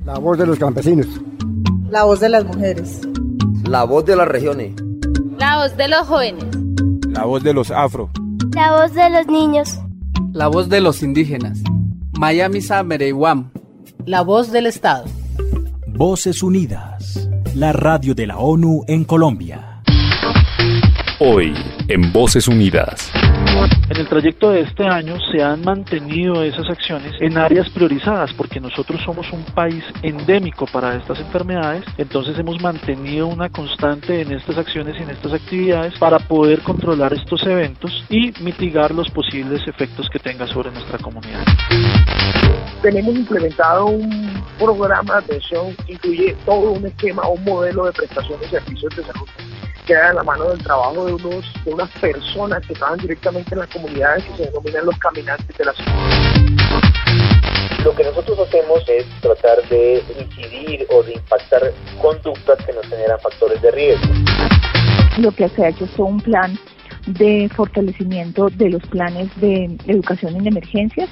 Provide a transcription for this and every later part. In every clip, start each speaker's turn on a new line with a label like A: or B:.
A: La voz de los campesinos.
B: La voz de las mujeres.
C: La voz de las regiones.
D: La voz de los jóvenes.
E: La voz de los afro.
F: La voz de los niños.
G: La voz de los indígenas. Miami Samereyuam.
H: La voz del Estado.
I: Voces Unidas. La radio de la ONU en Colombia.
J: Hoy, en Voces Unidas.
K: En el trayecto de este año se han mantenido esas acciones en áreas priorizadas porque nosotros somos un país endémico para estas enfermedades, entonces hemos mantenido una constante en estas acciones y en estas actividades para poder controlar estos eventos y mitigar los posibles efectos que tenga sobre nuestra comunidad.
L: Tenemos implementado un programa de atención que incluye todo un esquema, un modelo de prestación de servicios de salud que da en la mano del trabajo de unas personas que trabajan directamente en las comunidades que se denominan los caminantes de la salud.
M: Lo que nosotros hacemos es tratar de incidir o de impactar conductas que nos generan factores de riesgo.
N: Lo que se ha hecho es todo un plan de fortalecimiento de los planes de educación en emergencias.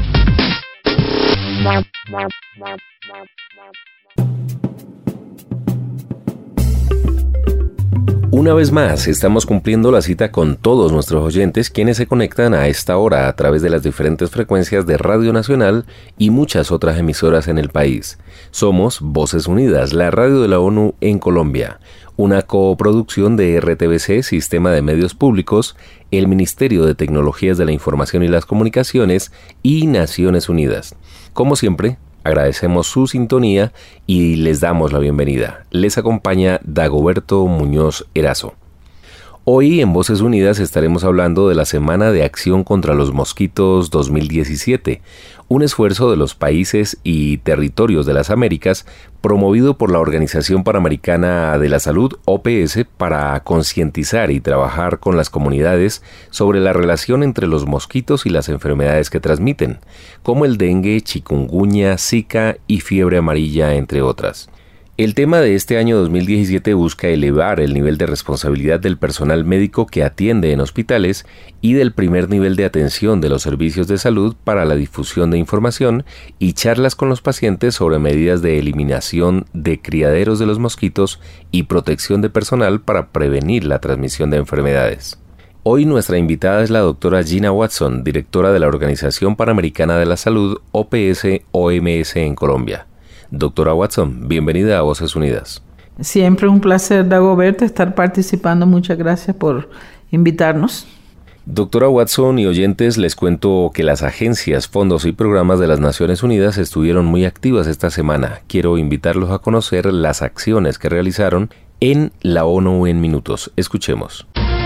O: Una vez más, estamos cumpliendo la cita con todos nuestros oyentes quienes se conectan a esta hora a través de las diferentes frecuencias de Radio Nacional y muchas otras emisoras en el país. Somos Voces Unidas, la radio de la ONU en Colombia, una coproducción de RTBC, Sistema de Medios Públicos, el Ministerio de Tecnologías de la Información y las Comunicaciones y Naciones Unidas. Como siempre, agradecemos su sintonía y les damos la bienvenida. Les acompaña Dagoberto Muñoz Erazo. Hoy en Voces Unidas estaremos hablando de la Semana de Acción contra los Mosquitos 2017, un esfuerzo de los países y territorios de las Américas promovido por la Organización Panamericana de la Salud, OPS, para concientizar y trabajar con las comunidades sobre la relación entre los mosquitos y las enfermedades que transmiten, como el dengue, chikungunya, zika y fiebre amarilla, entre otras. El tema de este año 2017 busca elevar el nivel de responsabilidad del personal médico que atiende en hospitales y del primer nivel de atención de los servicios de salud para la difusión de información y charlas con los pacientes sobre medidas de eliminación de criaderos de los mosquitos y protección de personal para prevenir la transmisión de enfermedades. Hoy nuestra invitada es la doctora Gina Watson, directora de la Organización Panamericana de la Salud, OPS-OMS en Colombia. Doctora Watson, bienvenida a Voces Unidas.
H: Siempre un placer, Dagoberto, estar participando. Muchas gracias por invitarnos.
O: Doctora Watson y oyentes, les cuento que las agencias, fondos y programas de las Naciones Unidas estuvieron muy activas esta semana. Quiero invitarlos a conocer las acciones que realizaron en la ONU en minutos. Escuchemos.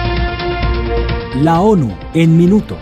I: La ONU en minutos.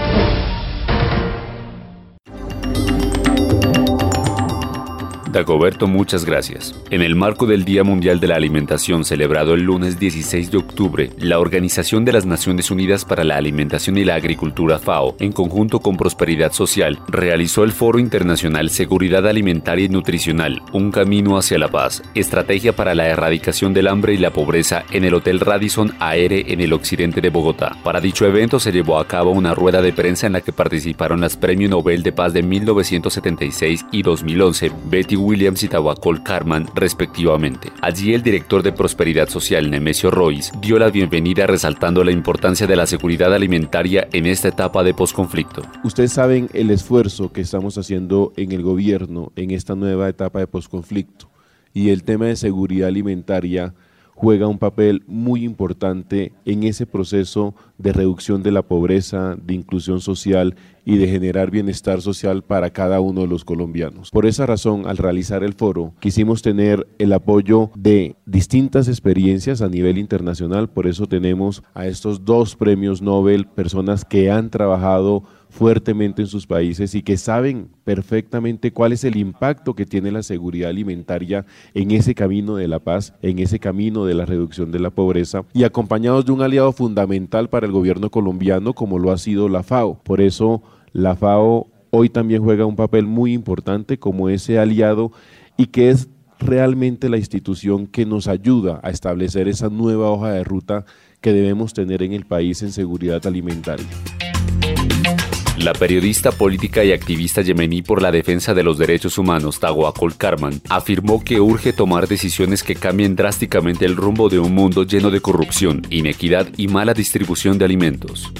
J: Dagoberto, muchas gracias. En el marco del Día Mundial de la Alimentación celebrado el lunes 16 de octubre, la Organización de las Naciones Unidas para la Alimentación y la Agricultura, FAO, en conjunto con Prosperidad Social, realizó el Foro Internacional Seguridad Alimentaria y Nutricional, un camino hacia la paz, estrategia para la erradicación del hambre y la pobreza en el Hotel Radisson Aire en el occidente de Bogotá. Para dicho evento se llevó a cabo una rueda de prensa en la que participaron las Premio Nobel de Paz de 1976 y 2011, Betty Williams y Tawakkol Karman, respectivamente. Allí el director de Prosperidad Social, Nemesio Royce, dio la bienvenida resaltando la importancia de la seguridad alimentaria en esta etapa de posconflicto.
P: Ustedes saben el esfuerzo que estamos haciendo en el gobierno en esta nueva etapa de posconflicto, y el tema de seguridad alimentaria juega un papel muy importante en ese proceso de reducción de la pobreza, de inclusión social y de generar bienestar social para cada uno de los colombianos. Por esa razón, al realizar el foro, quisimos tener el apoyo de distintas experiencias a nivel internacional. Por eso tenemos a estos 2 premios Nobel, personas que han trabajado fuertemente en sus países y que saben perfectamente cuál es el impacto que tiene la seguridad alimentaria en ese camino de la paz, en ese camino de la reducción de la pobreza, y acompañados de un aliado fundamental para el gobierno colombiano como lo ha sido la FAO. Por eso la FAO hoy también juega un papel muy importante como ese aliado y que es realmente la institución que nos ayuda a establecer esa nueva hoja de ruta que debemos tener en el país en seguridad alimentaria.
J: La periodista política y activista yemení por la defensa de los derechos humanos, Tawakkol Karman, afirmó que urge tomar decisiones que cambien drásticamente el rumbo de un mundo lleno de corrupción, inequidad y mala distribución de alimentos.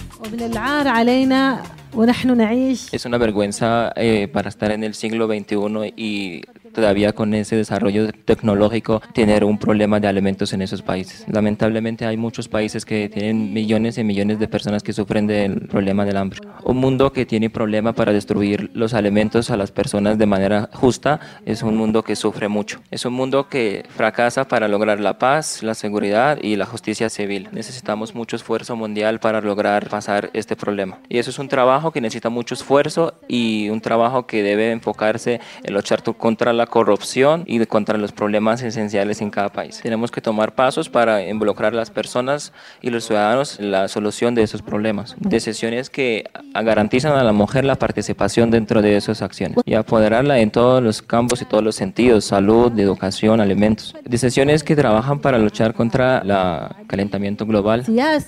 A: Es una vergüenza para estar en el siglo XXI y todavía con ese desarrollo tecnológico tener un problema de alimentos en esos países. Lamentablemente hay muchos países que tienen millones y millones de personas que sufren del problema del hambre. Un mundo que tiene problema para distribuir los alimentos a las personas de manera justa es un mundo que sufre mucho. Es un mundo que fracasa para lograr la paz, la seguridad y la justicia civil. Necesitamos mucho esfuerzo mundial para lograr pasar este problema. Y eso es un trabajo que necesita mucho esfuerzo y un trabajo que debe enfocarse en luchar contra la corrupción y contra los problemas esenciales en cada país. Tenemos que tomar pasos para involucrar a las personas y los ciudadanos en la solución de esos problemas. Decisiones que garantizan a la mujer la participación dentro de esas acciones y apoderarla en todos los campos y todos los sentidos, salud, educación, alimentos. Decisiones que trabajan para luchar contra el calentamiento global.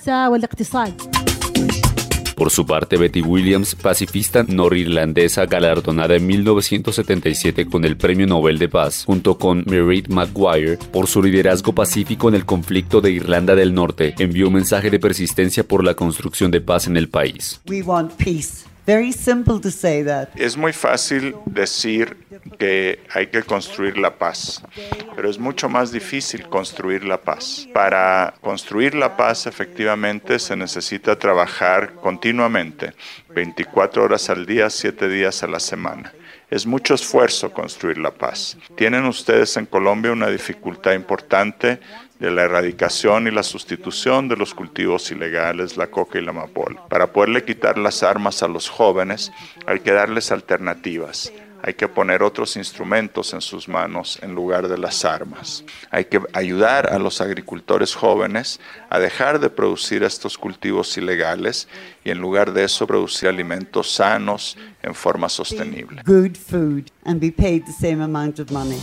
J: Por su parte, Betty Williams, pacifista norirlandesa galardonada en 1977 con el Premio Nobel de Paz, junto con Mairead Maguire, por su liderazgo pacífico en el conflicto de Irlanda del Norte, envió un mensaje de persistencia por la construcción de paz en el país.
Q: We want peace. Very simple to say that.
R: Es muy fácil decir que hay que construir la paz, pero es mucho más difícil construir la paz. Para construir la paz, efectivamente, se necesita trabajar continuamente, 24 horas al día, 7 días a la semana. Es mucho esfuerzo construir la paz. Tienen ustedes en Colombia una dificultad importante de la erradicación y la sustitución de los cultivos ilegales, la coca y la amapola. Para poderle quitar las armas a los jóvenes, hay que darles alternativas. Hay que poner otros instrumentos en sus manos en lugar de las armas. Hay que ayudar a los agricultores jóvenes a dejar de producir estos cultivos ilegales y en lugar de eso producir alimentos sanos en forma sostenible.
Q: Good food and be paid the same amount of money.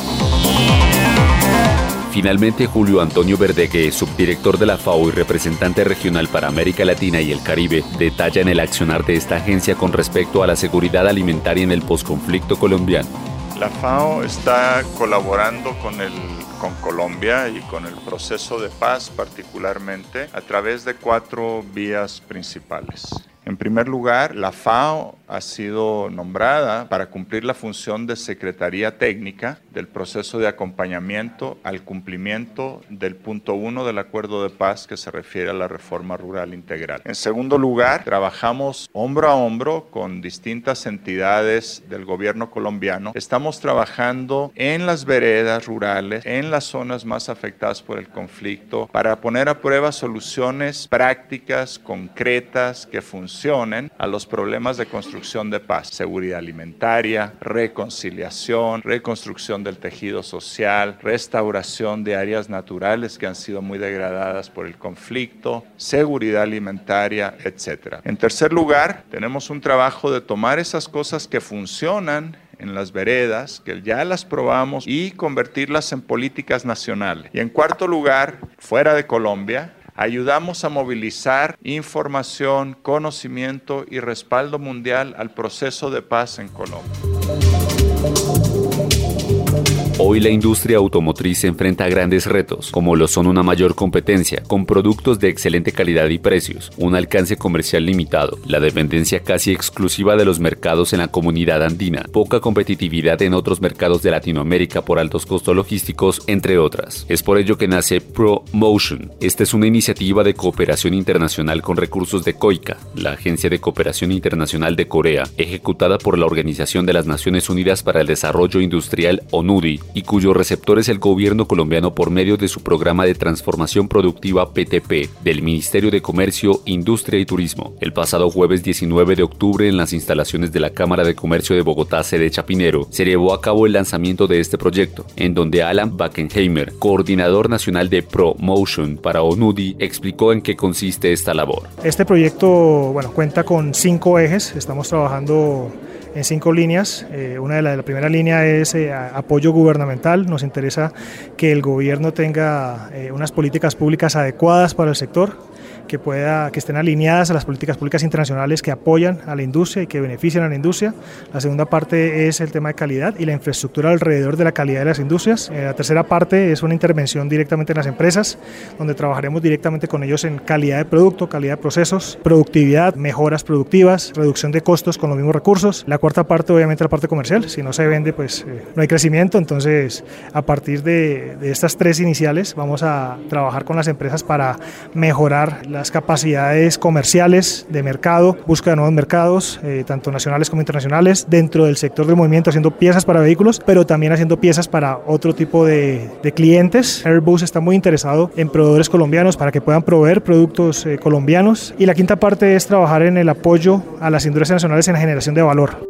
J: Finalmente, Julio Antonio Verdegue, subdirector de la FAO y representante regional para América Latina y el Caribe, detalla en el accionar de esta agencia con respecto a la seguridad alimentaria en el posconflicto colombiano.
R: La FAO está colaborando con Colombia y con el proceso de paz particularmente a través de 4 vías principales. En primer lugar, la FAO ha sido nombrada para cumplir la función de Secretaría Técnica del proceso de acompañamiento al cumplimiento del punto 1 del Acuerdo de Paz que se refiere a la reforma rural integral. En segundo lugar, trabajamos hombro a hombro con distintas entidades del gobierno colombiano. Estamos trabajando en las veredas rurales, en las zonas más afectadas por el conflicto, para poner a prueba soluciones prácticas, concretas, que funcionen a los problemas de construcción de paz, seguridad alimentaria, reconciliación, reconstrucción del tejido social, restauración de áreas naturales que han sido muy degradadas por el conflicto, seguridad alimentaria, etc. En tercer lugar, tenemos un trabajo de tomar esas cosas que funcionan en las veredas, que ya las probamos, y convertirlas en políticas nacionales. Y en cuarto lugar, fuera de Colombia, ayudamos a movilizar información, conocimiento y respaldo mundial al proceso de paz en Colombia.
J: Hoy la industria automotriz se enfrenta a grandes retos, como lo son una mayor competencia, con productos de excelente calidad y precios, un alcance comercial limitado, la dependencia casi exclusiva de los mercados en la comunidad andina, poca competitividad en otros mercados de Latinoamérica por altos costos logísticos, entre otras. Es por ello que nace ProMotion. Esta es una iniciativa de cooperación internacional con recursos de COICA, la Agencia de Cooperación Internacional de Corea, ejecutada por la Organización de las Naciones Unidas para el Desarrollo Industrial, ONUDI, y cuyo receptor es el gobierno colombiano por medio de su programa de transformación productiva PTP del Ministerio de Comercio, Industria y Turismo. El pasado jueves 19 de octubre, en las instalaciones de la Cámara de Comercio de Bogotá, sede Chapinero, se llevó a cabo el lanzamiento de este proyecto, en donde Alan Backenheimer, coordinador nacional de ProMotion para ONUDI, explicó en qué consiste esta labor.
S: Este proyecto, cuenta con 5 ejes. Estamos trabajando en 5 líneas. La primera línea es apoyo gubernamental. Nos interesa que el gobierno tenga unas políticas públicas adecuadas para el sector, que estén alineadas a las políticas públicas internacionales que apoyan a la industria y que benefician a la industria. La segunda parte es el tema de calidad y la infraestructura alrededor de la calidad de las industrias. La tercera parte es una intervención directamente en las empresas, donde trabajaremos directamente con ellos en calidad de producto, calidad de procesos, productividad, mejoras productivas, reducción de costos con los mismos recursos. La cuarta parte, obviamente, la parte comercial. Si no se vende, pues no hay crecimiento. Entonces, a partir de estas tres iniciales, vamos a trabajar con las empresas para mejorar las capacidades comerciales de mercado, búsqueda de nuevos mercados, tanto nacionales como internacionales, dentro del sector del movimiento, haciendo piezas para vehículos, pero también haciendo piezas para otro tipo de clientes. Airbus está muy interesado en proveedores colombianos para que puedan proveer productos colombianos. Y la quinta parte es trabajar en el apoyo a las industrias nacionales en la generación de valor.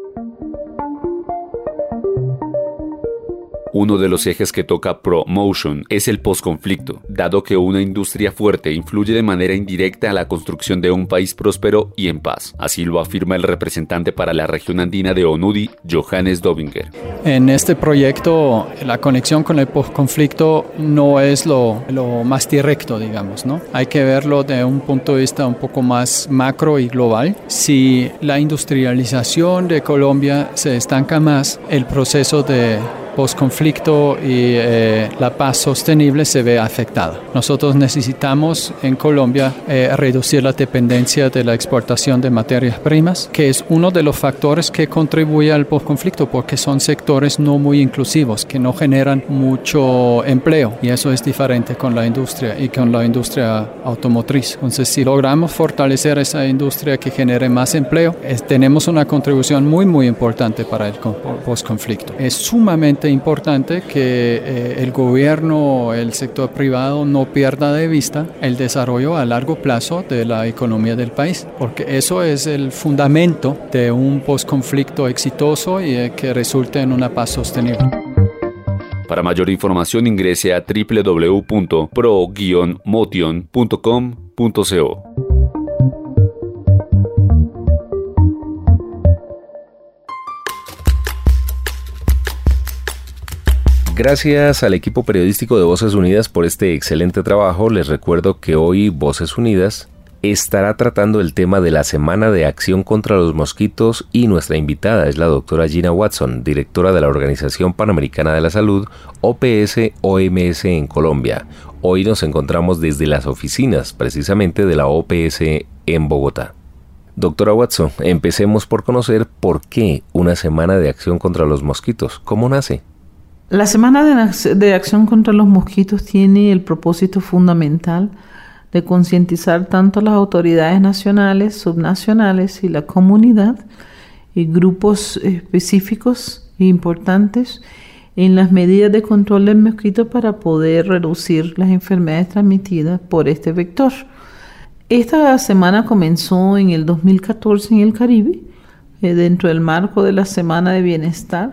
J: Uno de los ejes que toca ProMotion es el posconflicto, dado que una industria fuerte influye de manera indirecta a la construcción de un país próspero y en paz. Así lo afirma el representante para la región andina de ONUDI, Johannes Dobinger.
T: En este proyecto, la conexión con el posconflicto no es lo más directo, digamos, ¿no? Hay que verlo de un punto de vista un poco más macro y global. Si la industrialización de Colombia se estanca más, el proceso de posconflicto y la paz sostenible se ve afectada. Nosotros necesitamos en Colombia reducir la dependencia de la exportación de materias primas, que es uno de los factores que contribuye al posconflicto, porque son sectores no muy inclusivos, que no generan mucho empleo, y eso es diferente con la industria y con la industria automotriz. Entonces, si logramos fortalecer esa industria que genere más empleo, tenemos una contribución muy importante para el posconflicto. Es sumamente importante que el gobierno, el sector privado no pierda de vista el desarrollo a largo plazo de la economía del país, porque eso es el fundamento de un posconflicto exitoso y que resulte en una paz sostenible.
J: Para mayor información ingrese a www.pro-motion.com.co.
O: Gracias al equipo periodístico de Voces Unidas por este excelente trabajo. Les recuerdo que hoy Voces Unidas estará tratando el tema de la Semana de Acción contra los Mosquitos y nuestra invitada es la doctora Gina Watson, directora de la Organización Panamericana de la Salud, OPS-OMS en Colombia. Hoy nos encontramos desde las oficinas precisamente de la OPS en Bogotá. Doctora Watson, empecemos por conocer por qué una Semana de Acción contra los Mosquitos. ¿Cómo nace?
H: La Semana de Acción contra los Mosquitos tiene el propósito fundamental de concientizar tanto las autoridades nacionales, subnacionales y la comunidad y grupos específicos e importantes en las medidas de control del mosquito para poder reducir las enfermedades transmitidas por este vector. Esta semana comenzó en el 2014 en el Caribe, dentro del marco de la Semana de Bienestar,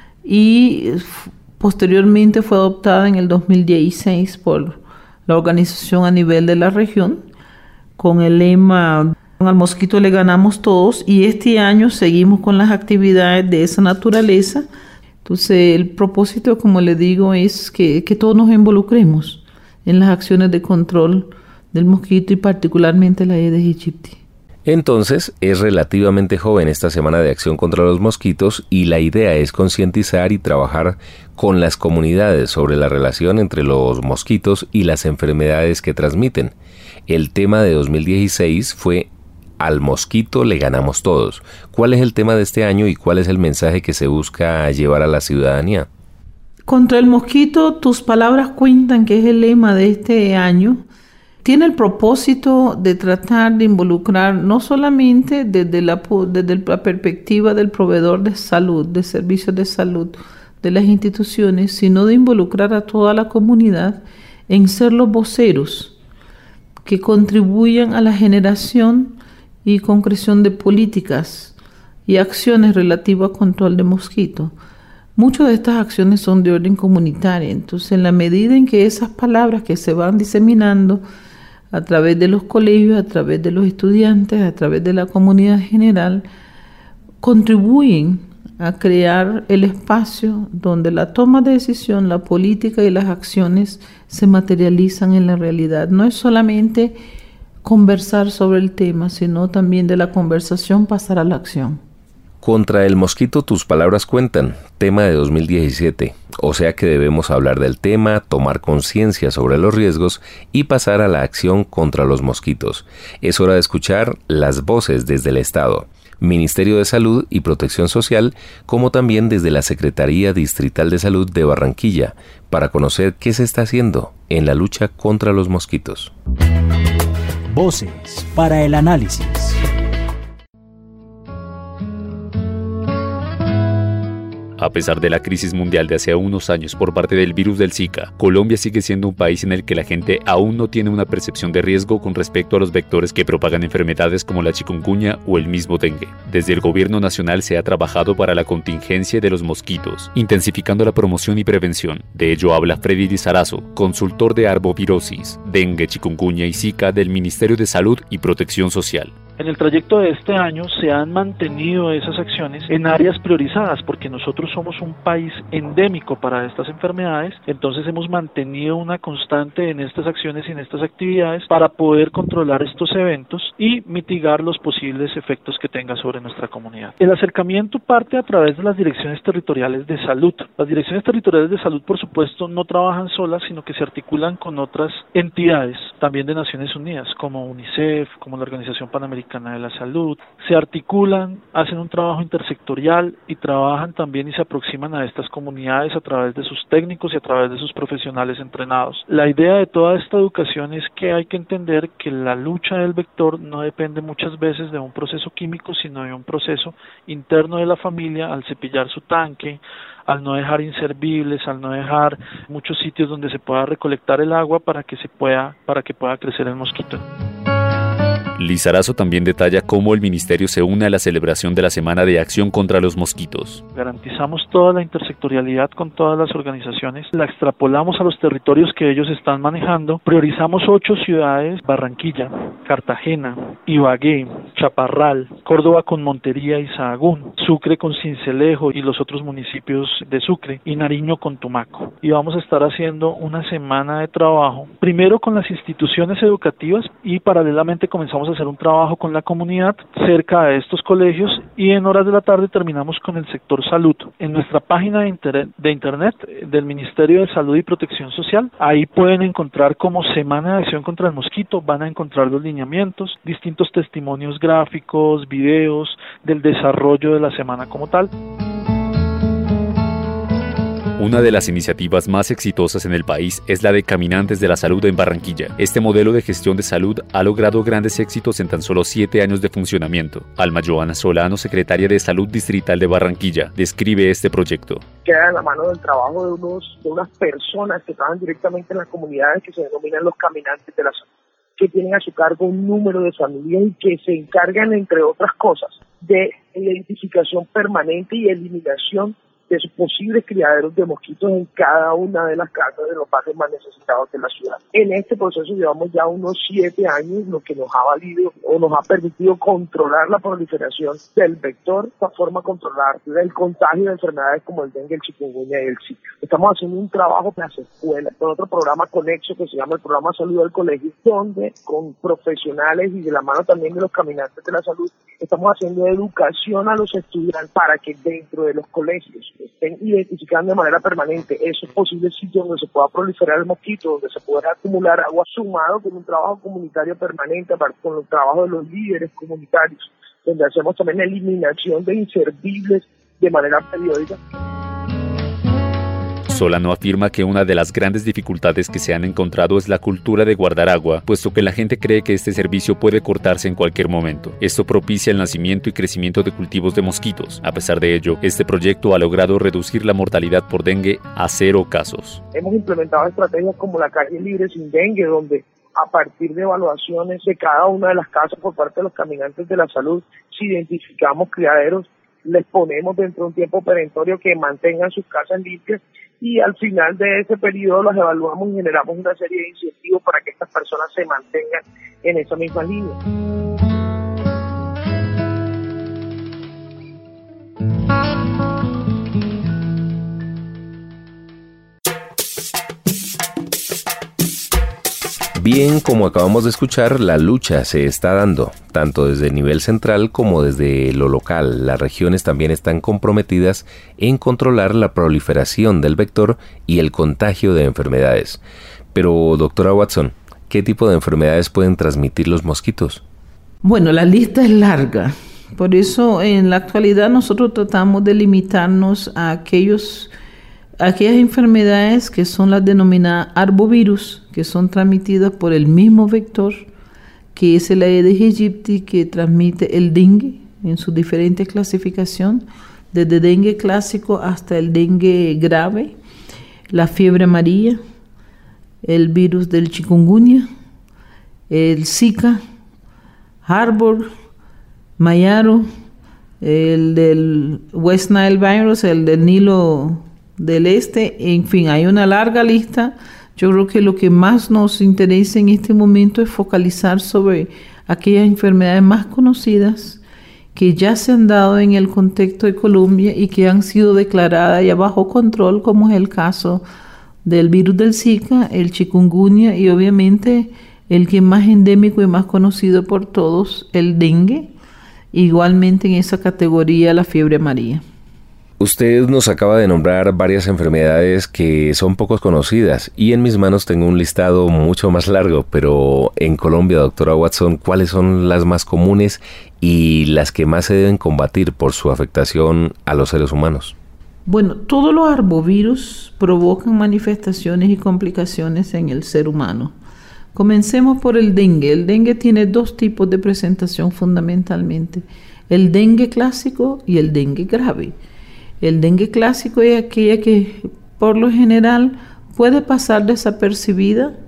H: y posteriormente fue adoptada en el 2016 por la organización a nivel de la región con el lema "Al mosquito le ganamos todos", y este año seguimos con las actividades de esa naturaleza. Entonces el propósito, como le digo, es que todos nos involucremos en las acciones de control del mosquito y particularmente la Aedes aegypti.
O: Entonces, es relativamente joven esta Semana de Acción contra los Mosquitos y la idea es concientizar y trabajar con las comunidades sobre la relación entre los mosquitos y las enfermedades que transmiten. El tema de 2016 fue "Al mosquito le ganamos todos". ¿Cuál es el tema de este año y cuál es el mensaje que se busca llevar a la ciudadanía?
H: Contra el mosquito, tus palabras cuentan, que es el lema de este año. Tiene el propósito de tratar de involucrar no solamente desde la perspectiva del proveedor de salud, de servicios de salud, de las instituciones, sino de involucrar a toda la comunidad en ser los voceros que contribuyan a la generación y concreción de políticas y acciones relativas al control de mosquitos. Muchas de estas acciones son de orden comunitario, entonces en la medida en que esas palabras que se van diseminando a través de los colegios, a través de los estudiantes, a través de la comunidad general, contribuyen a crear el espacio donde la toma de decisión, la política y las acciones se materializan en la realidad. No es solamente conversar sobre el tema, sino también de la conversación pasar a la acción.
O: Contra el mosquito tus palabras cuentan, tema de 2017, o sea que debemos hablar del tema, tomar conciencia sobre los riesgos y pasar a la acción contra los mosquitos. Es hora de escuchar las voces desde el Estado, Ministerio de Salud y Protección Social, como también desde la Secretaría Distrital de Salud de Barranquilla, para conocer qué se está haciendo en la lucha contra los mosquitos.
I: Voces para el análisis.
J: A pesar de la crisis mundial de hace unos años por parte del virus del Zika, Colombia sigue siendo un país en el que la gente aún no tiene una percepción de riesgo con respecto a los vectores que propagan enfermedades como la chikungunya o el mismo dengue. Desde el gobierno nacional se ha trabajado para la contingencia de los mosquitos, intensificando la promoción y prevención. De ello habla Freddy Lizarazo, consultor de arbovirosis, dengue, chikungunya y Zika del Ministerio de Salud y Protección Social.
K: En el trayecto de este año se han mantenido esas acciones en áreas priorizadas porque nosotros somos un país endémico para estas enfermedades, entonces hemos mantenido una constante en estas acciones y en estas actividades para poder controlar estos eventos y mitigar los posibles efectos que tenga sobre nuestra comunidad. El acercamiento parte a través de las direcciones territoriales de salud. Las direcciones territoriales de salud, por supuesto, no trabajan solas, sino que se articulan con otras entidades, también de Naciones Unidas, como UNICEF, como la Organización Panamericana de la Salud, se articulan, hacen un trabajo intersectorial y trabajan también y se aproximan a estas comunidades a través de sus técnicos y a través de sus profesionales entrenados. La idea de toda esta educación es que hay que entender que la lucha del vector no depende muchas veces de un proceso químico, sino de un proceso interno de la familia al cepillar su tanque, al no dejar inservibles, al no dejar muchos sitios donde se pueda recolectar el agua para que pueda crecer el mosquito.
J: Lizarazo también detalla cómo el ministerio se une a la celebración de la Semana de Acción contra los Mosquitos.
K: Garantizamos toda la intersectorialidad con todas las organizaciones, la extrapolamos a los territorios que ellos están manejando, priorizamos 8 ciudades: Barranquilla, Cartagena, Ibagué, Chaparral, Córdoba con Montería y Sahagún, Sucre con Sincelejo y los otros municipios de Sucre, y Nariño con Tumaco. Y vamos a estar haciendo una semana de trabajo, primero con las instituciones educativas y paralelamente comenzamos a hacer un trabajo con la comunidad cerca de estos colegios y en horas de la tarde terminamos con el sector salud. En nuestra página de internet del Ministerio de Salud y Protección Social, ahí pueden encontrar como Semana de Acción contra el Mosquito, van a encontrar los lineamientos, distintos testimonios gráficos, videos del desarrollo de la semana como tal.
J: Una de las iniciativas más exitosas en el país es la de Caminantes de la Salud en Barranquilla. Este modelo de gestión de salud ha logrado grandes éxitos en tan solo 7 años de funcionamiento. Alma Joana Solano, secretaria de Salud Distrital de Barranquilla, describe este proyecto.
L: Queda en la mano del trabajo de unas personas que trabajan directamente en las comunidades que se denominan los Caminantes de la Salud, que tienen a su cargo un número de familias y que se encargan, entre otras cosas, de identificación permanente y eliminación de sus posibles criaderos de mosquitos en cada una de las casas de los barrios más necesitados de la ciudad. En este proceso llevamos ya unos 7 años, lo que nos ha valido o nos ha permitido controlar la proliferación del vector, de esta forma controlar el contagio de enfermedades como el dengue, el chikungunya y el Zika. Estamos haciendo un trabajo en las escuelas, con otro programa conexo que se llama el Programa Salud del Colegio, donde con profesionales y de la mano también de los Caminantes de la Salud, estamos haciendo educación a los estudiantes para que dentro de los colegios estén identificando de manera permanente esos posibles sitios donde se pueda proliferar el mosquito, donde se pueda acumular agua, sumado con un trabajo comunitario permanente, con el trabajo de los líderes comunitarios, donde hacemos también eliminación de inservibles de manera periódica.
J: Solano afirma que una de las grandes dificultades que se han encontrado es la cultura de guardar agua, puesto que la gente cree que este servicio puede cortarse en cualquier momento. Esto propicia el nacimiento y crecimiento de cultivos de mosquitos. A pesar de ello, este proyecto ha logrado reducir la mortalidad por dengue a 0 casos.
L: Hemos implementado estrategias como la calle libre sin dengue, donde a partir de evaluaciones de cada una de las casas por parte de los Caminantes de la Salud, si identificamos criaderos, les ponemos dentro de un tiempo perentorio que mantengan sus casas limpias y al final de ese periodo los evaluamos y generamos una serie de incentivos para que estas personas se mantengan en esa misma línea.
O: Bien, como acabamos de escuchar, la lucha se está dando, tanto desde el nivel central como desde lo local. Las regiones también están comprometidas en controlar la proliferación del vector y el contagio de enfermedades. Pero, doctora Watson, ¿qué tipo de enfermedades pueden transmitir los mosquitos?
H: Bueno, la lista es larga. Por eso, en la actualidad, nosotros tratamos de limitarnos a aquellas enfermedades que son las denominadas arbovirus, que son transmitidas por el mismo vector, que es el Aedes aegypti, que transmite el dengue en su diferente clasificación, desde dengue clásico hasta el dengue grave, la fiebre amarilla, el virus del chikungunya, el Zika, Marburg, Mayaro, el del West Nile virus, el del Nilo del Este, en fin, hay una larga lista. Yo creo que lo que más nos interesa en este momento es focalizar sobre aquellas enfermedades más conocidas que ya se han dado en el contexto de Colombia y que han sido declaradas ya bajo control, como es el caso del virus del Zika, el chikungunya y obviamente el que es más endémico y más conocido por todos, el dengue, igualmente en esa categoría la fiebre amarilla.
O: Usted nos acaba de nombrar varias enfermedades que son poco conocidas y en mis manos tengo un listado mucho más largo, pero en Colombia, doctora Watson, ¿cuáles son las más comunes y las que más se deben combatir por su afectación a los seres humanos?
H: Bueno, todos los arbovirus provocan manifestaciones y complicaciones en el ser humano. Comencemos por el dengue. El dengue tiene dos tipos de presentación fundamentalmente, el dengue clásico y el dengue grave. El dengue clásico es aquella que por lo general puede pasar desapercibida,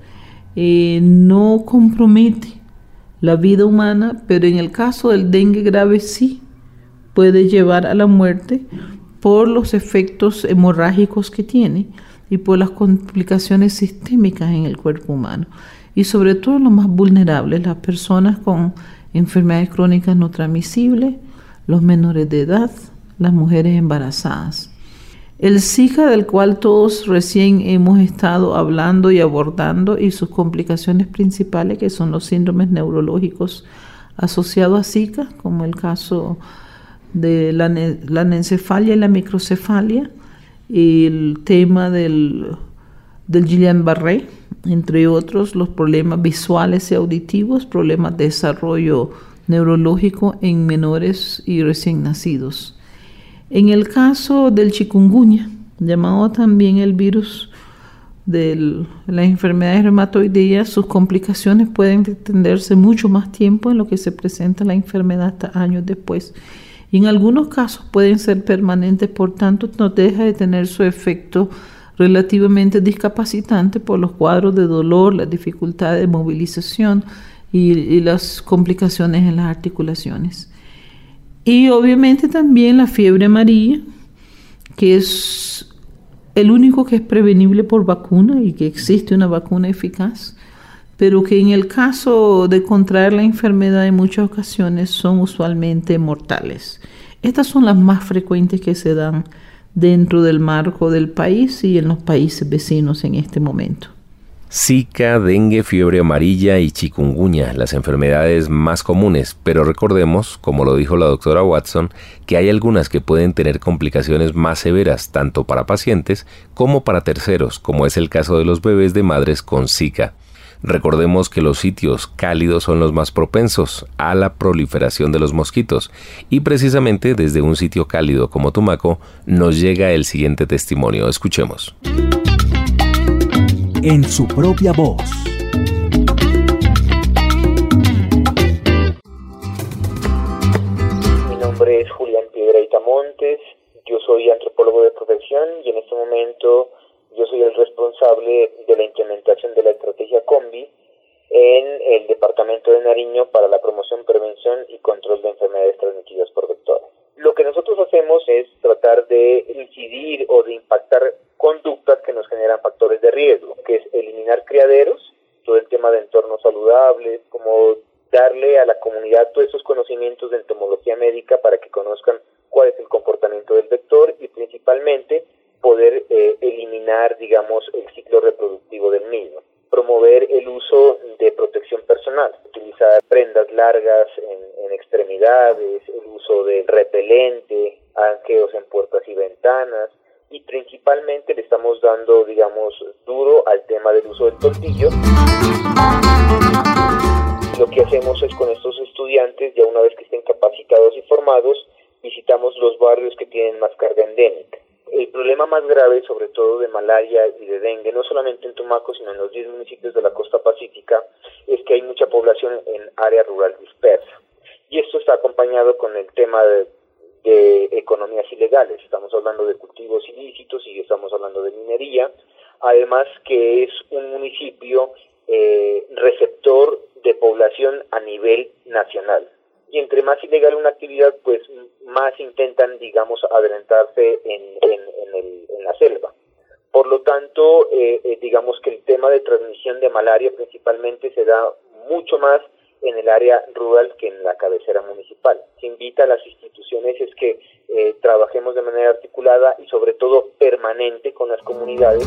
H: no compromete la vida humana, pero en el caso del dengue grave sí puede llevar a la muerte por los efectos hemorrágicos que tiene y por las complicaciones sistémicas en el cuerpo humano. Y sobre todo los más vulnerables, las personas con enfermedades crónicas no transmisibles, los menores de edad, las mujeres embarazadas. El Zika, del cual todos recién hemos estado hablando y abordando, y sus complicaciones principales, que son los síndromes neurológicos asociados a Zika, como el caso de la anencefalia y la microcefalia, y el tema del Guillain-Barré, entre otros, los problemas visuales y auditivos, problemas de desarrollo neurológico en menores y recién nacidos. En el caso del chikungunya, llamado también el virus de las enfermedades reumatoideas, sus complicaciones pueden extenderse mucho más tiempo en lo que se presenta la enfermedad hasta años después. Y en algunos casos pueden ser permanentes, por tanto no deja de tener su efecto relativamente discapacitante por los cuadros de dolor, las dificultades de movilización y las complicaciones en las articulaciones. Y obviamente también la fiebre amarilla, que es el único que es prevenible por vacuna y que existe una vacuna eficaz, pero que en el caso de contraer la enfermedad en muchas ocasiones son usualmente mortales. Estas son las más frecuentes que se dan dentro del marco del país y en los países vecinos en este momento.
O: Zika, dengue, fiebre amarilla y chikungunya, las enfermedades más comunes, pero recordemos, como lo dijo la doctora Watson, que hay algunas que pueden tener complicaciones más severas tanto para pacientes como para terceros, como es el caso de los bebés de madres con Zika. Recordemos que los sitios cálidos son los más propensos a la proliferación de los mosquitos y precisamente desde un sitio cálido como Tumaco nos llega el siguiente testimonio. Escuchemos.
I: En su propia voz.
M: Mi nombre es Julián Piedrahita Montes, yo soy antropólogo de profesión y en este momento yo soy el responsable de la implementación de la estrategia COMBI en el departamento de Nariño para la promoción, prevención y control de enfermedades transmitidas por vectores. Lo que nosotros hacemos es tratar de incidir o de impactar conductas que nos generan factores de riesgo, que es eliminar criaderos, todo el tema de entornos saludables, como darle a la comunidad todos esos conocimientos de entomología médica para que conozcan cuál es el comportamiento del vector y principalmente poder eliminar, digamos, el ciclo reproductivo del mismo. promover el uso de protección personal, utilizar prendas largas en extremidades, el uso de repelente, arqueos en puertas y ventanas, y principalmente le estamos dando, digamos, duro al tema del uso del tortillo. Lo que hacemos es con estos estudiantes, ya una vez que estén capacitados y formados, visitamos los barrios que tienen más carga endémica. El problema más grave, sobre todo de malaria y de dengue, no solamente en Tumaco, sino en los 10 municipios de la costa pacífica, es que hay mucha población en área rural dispersa. Y esto está acompañado con el tema de economías ilegales. Estamos hablando de cultivos ilícitos y estamos hablando de minería. Además que es un municipio receptor de población a nivel nacional. Y entre más ilegal una actividad, pues más intentan, digamos, adelantarse en la selva. Por lo tanto, digamos que el tema de transmisión de malaria principalmente se da mucho más en el área rural que en la cabecera municipal. Se invita a las instituciones es que trabajemos de manera articulada y sobre todo permanente con las comunidades.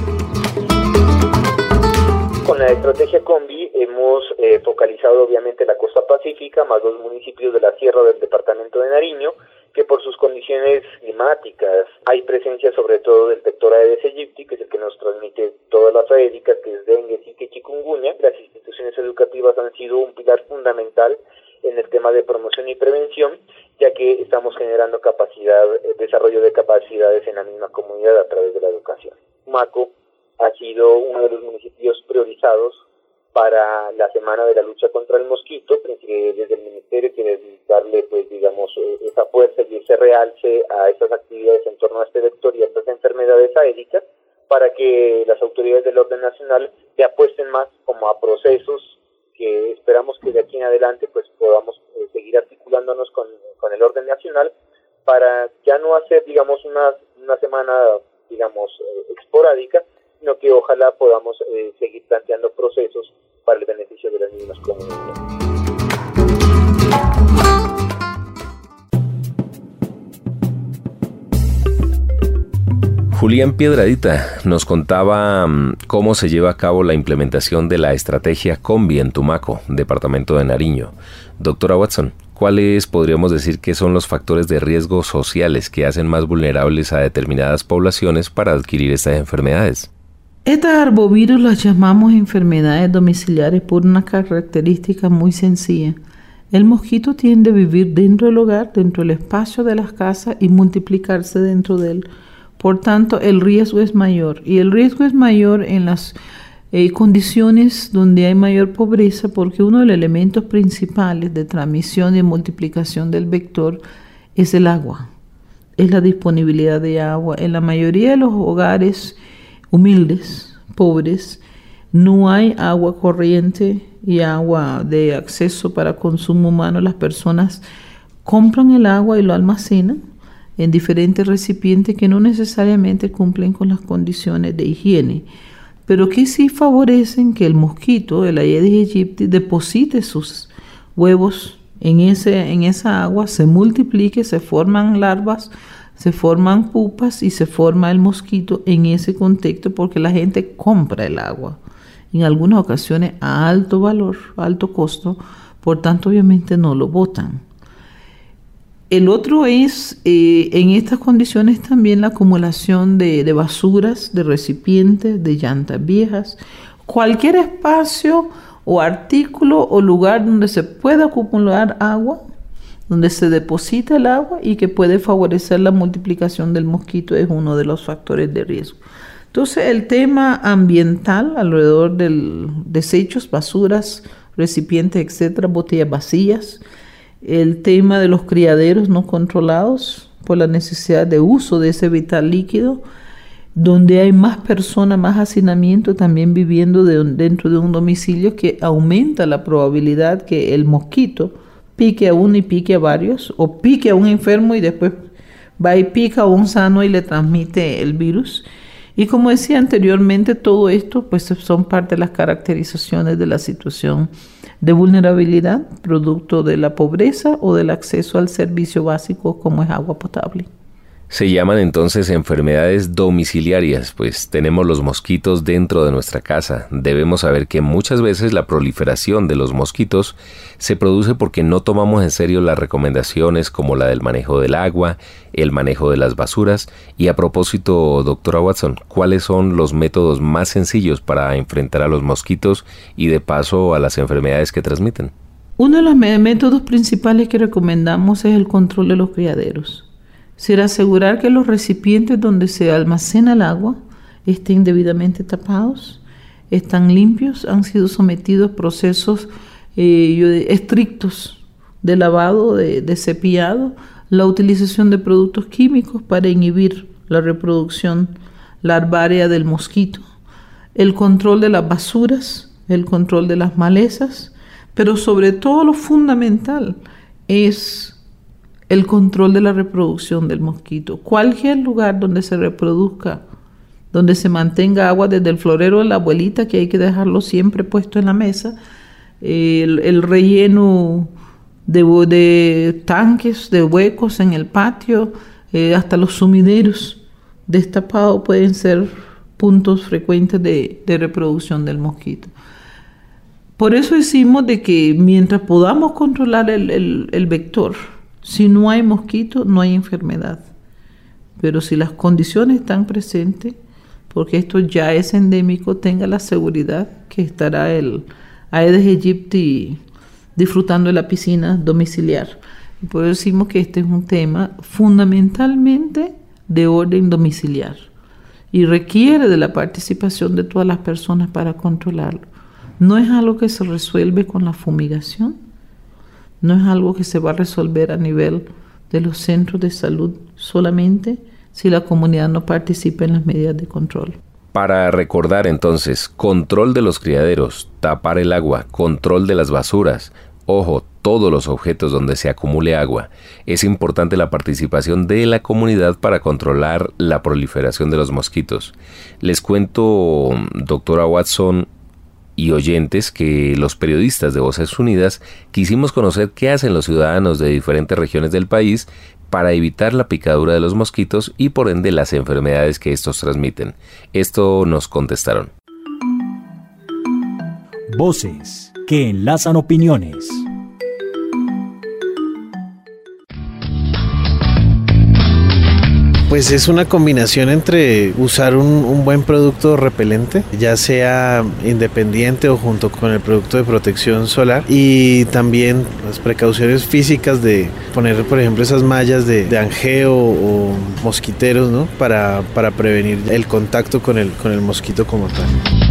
M: Con la estrategia Combi hemos focalizado obviamente la costa pacífica, más los municipios de la sierra del departamento de Nariño, que por sus condiciones climáticas hay presencia sobre todo del vector Aedes aegypti, que es el que nos transmite todas las aédicas, que es dengue, zika y chikungunya. Las instituciones educativas han sido un pilar fundamental en el tema de promoción y prevención, ya que estamos generando desarrollo de capacidades en la misma comunidad a través de la educación. Tumaco ha sido uno de los municipios priorizados para la semana de la lucha contra el mosquito, porque desde el Ministerio quiere darle, pues, digamos, esa fuerza y ese realce a esas actividades en torno a este vector y a estas enfermedades aédicas, para que las autoridades del orden nacional le apuesten más como a procesos que esperamos que de aquí en adelante pues podamos seguir articulándonos con el orden nacional para ya no hacer, digamos, una semana, digamos, esporádica, sino que ojalá podamos seguir planteando procesos para el beneficio de las mismas comunidades.
O: Julián Piedradita nos contaba cómo se lleva a cabo la implementación de la estrategia Combi en Tumaco, departamento de Nariño. Doctora Watson, ¿cuáles podríamos decir que son los factores de riesgo sociales que hacen más vulnerables a determinadas poblaciones para adquirir estas enfermedades?
H: Estas arbovirus las llamamos enfermedades domiciliares por una característica muy sencilla. El mosquito tiende a vivir dentro del hogar, dentro del espacio de las casas y multiplicarse dentro de él. Por tanto, el riesgo es mayor. Y el riesgo es mayor en las condiciones donde hay mayor pobreza, porque uno de los elementos principales de transmisión y multiplicación del vector es el agua, es la disponibilidad de agua. En la mayoría de los hogares humildes, pobres, no hay agua corriente y agua de acceso para consumo humano. Las personas compran el agua y lo almacenan en diferentes recipientes que no necesariamente cumplen con las condiciones de higiene, pero que sí favorecen que el mosquito, el Aedes aegypti, deposite sus huevos en esa agua, se multiplique, se forman larvas, se forman pupas y se forma el mosquito en ese contexto, porque la gente compra el agua, en algunas ocasiones a alto valor, alto costo, por tanto obviamente no lo botan. El otro es, en estas condiciones también la acumulación de basuras, de recipientes, de llantas viejas, cualquier espacio o artículo o lugar donde se pueda acumular agua, donde se deposita el agua y que puede favorecer la multiplicación del mosquito, es uno de los factores de riesgo. Entonces, el tema ambiental alrededor de desechos, basuras, recipientes, etcétera, botellas vacías. El tema de los criaderos no controlados por la necesidad de uso de ese vital líquido, donde hay más personas, más hacinamiento también viviendo dentro de un domicilio, que aumenta la probabilidad que el mosquito pique a uno y pique a varios, o pique a un enfermo y después va y pica a un sano y le transmite el virus. Y como decía anteriormente, todo esto pues son parte de las caracterizaciones de la situación de vulnerabilidad, producto de la pobreza o del acceso al servicio básico como es agua potable.
O: Se llaman entonces enfermedades domiciliarias, pues tenemos los mosquitos dentro de nuestra casa. Debemos saber que muchas veces la proliferación de los mosquitos se produce porque no tomamos en serio las recomendaciones como la del manejo del agua, el manejo de las basuras. Y a propósito, doctora Watson, ¿cuáles son los métodos más sencillos para enfrentar a los mosquitos y de paso a las enfermedades que transmiten?
H: Uno de los métodos principales que recomendamos es el control de los criaderos. Será asegurar que los recipientes donde se almacena el agua estén debidamente tapados, están limpios, han sido sometidos a procesos estrictos de lavado, de cepillado, la utilización de productos químicos para inhibir la reproducción larvaria del mosquito, el control de las basuras, el control de las malezas, pero sobre todo lo fundamental es el control de la reproducción del mosquito. Cualquier lugar donde se reproduzca, donde se mantenga agua, desde el florero de la abuelita, que hay que dejarlo siempre puesto en la mesa, el relleno de tanques, de huecos en el patio, hasta los sumideros destapados pueden ser puntos frecuentes de reproducción del mosquito. Por eso decimos de que mientras podamos controlar el vector, si no hay mosquito, no hay enfermedad. Pero si las condiciones están presentes, porque esto ya es endémico, tenga la seguridad que estará el Aedes aegypti disfrutando de la piscina domiciliar. Y por eso decimos que este es un tema fundamentalmente de orden domiciliar y requiere de la participación de todas las personas para controlarlo. No es algo que se resuelve con la fumigación. No es algo que se va a resolver a nivel de los centros de salud solamente si la comunidad no participa en las medidas de control.
O: Para recordar entonces, control de los criaderos, tapar el agua, control de las basuras, ojo, todos los objetos donde se acumule agua. Es importante la participación de la comunidad para controlar la proliferación de los mosquitos. Les cuento, doctora Watson y oyentes, que los periodistas de Voces Unidas quisimos conocer qué hacen los ciudadanos de diferentes regiones del país para evitar la picadura de los mosquitos y por ende las enfermedades que estos transmiten. Esto nos contestaron.
I: Voces que enlazan opiniones.
U: Pues es una combinación entre usar un buen producto repelente, ya sea independiente o junto con el producto de protección solar, y también las precauciones físicas de poner, por ejemplo, esas mallas de angeo o mosquiteros, ¿no? Para prevenir el contacto con el mosquito como tal.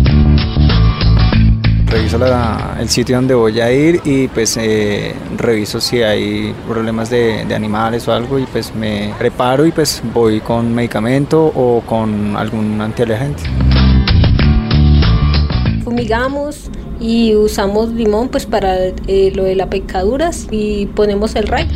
V: Reviso el sitio donde voy a ir y pues reviso si hay problemas de animales o algo y pues me preparo y pues voy con medicamento o con algún antialergente.
D: Fumigamos y usamos limón pues para lo de las picaduras y ponemos el ray.